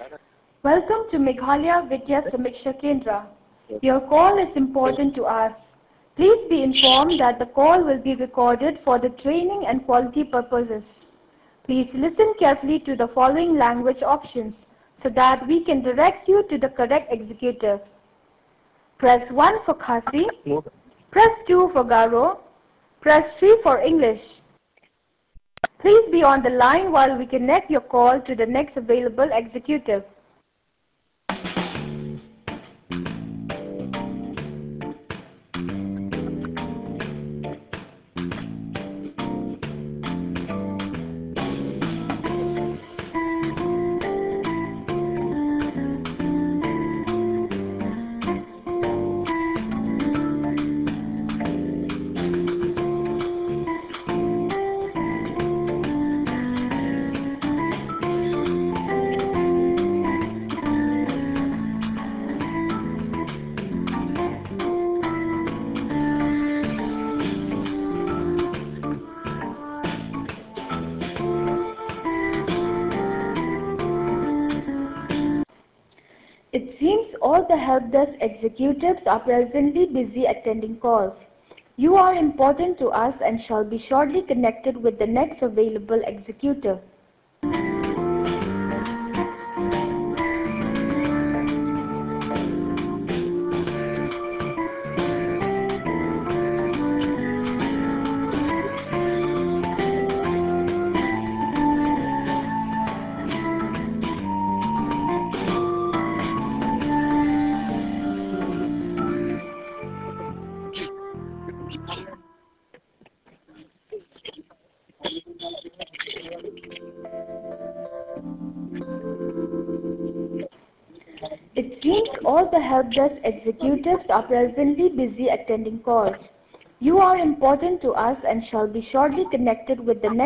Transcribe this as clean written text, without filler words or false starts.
Welcome to Meghalaya Vidya Samiksha Kendra. Your call is important to us. Please be informed that the call will be recorded for the training and quality purposes. Please listen carefully to the following language options so that we can direct you to the correct executive. Press 1 for Khasi, press 2 for Garo, press 3 for English. Please be on the line while we connect your call to the next available executive. It seems all the help desk executives are presently busy attending calls. You are important to us and shall be shortly connected with the next available executive. It seems all the help desk executives are presently busy attending calls. You are important to us and shall be shortly connected with the next